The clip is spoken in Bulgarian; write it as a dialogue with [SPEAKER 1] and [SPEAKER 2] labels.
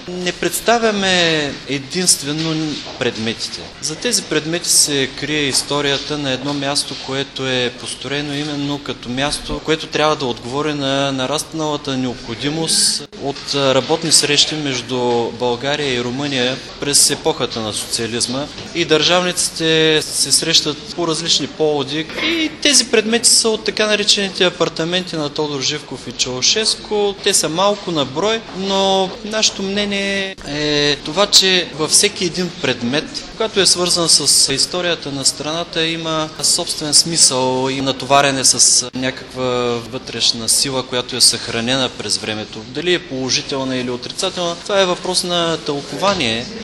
[SPEAKER 1] Не представяме единствено предметите. За тези предмети се крие историята на едно място, което е построено именно като място, което трябва да отговори на нарасналата необходимост от работни срещи между България и Румъния през епохата на социализма. И държавниците се срещат по различни поводи. И тези предмети са от така наречените апартаменти на Тодор Живков и Чаушеско. Те са малко на брой, но нашето мнение е това, че във всеки един предмет, когато е свързан с историята на страната, има собствен смисъл и натоварене с някаква вътрешна сила, която е съхранена през времето. Дали е положителна или отрицателна, това е въпрос на тълкование.